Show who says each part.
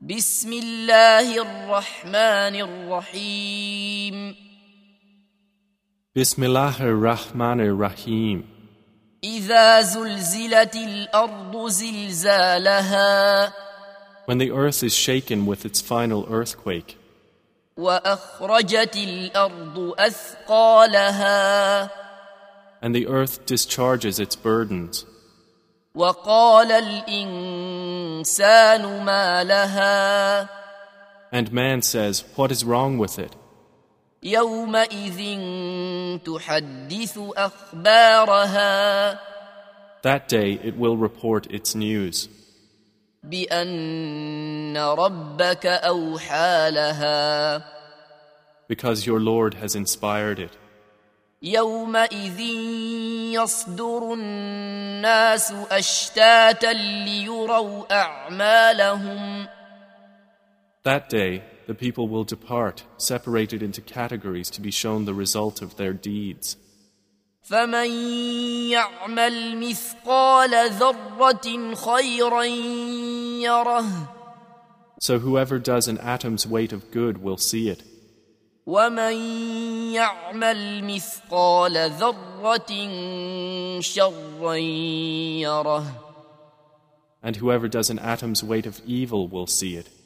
Speaker 1: بسم الله الرحمن الرحيم
Speaker 2: Bismillahir Rahmanir Rahim.
Speaker 1: إذا زلزلت الأرض زلزالها
Speaker 2: When the earth is shaken with its final earthquake,
Speaker 1: وأخرجت الأرض أثقالها
Speaker 2: and the earth discharges its burdens,
Speaker 1: وقال الإنسان ما لها
Speaker 2: and man says, "What is wrong with it?"
Speaker 1: يومئذ تحدث أخبارها
Speaker 2: That day it will report its news,
Speaker 1: بأن ربك أوحى لها
Speaker 2: because your Lord has inspired it.
Speaker 1: يومئذ يصدر الناس أشتاتا ليروا أعمالهم
Speaker 2: That day the people will depart, separated into categories to be shown the result of their deeds.
Speaker 1: فمن يعمل مثقال ذرة خيرا يره
Speaker 2: So whoever does an atom's weight of good will see it,
Speaker 1: ومن يعمل مثقال ذرة شرا يره
Speaker 2: and whoever does an atom's weight of evil will see it.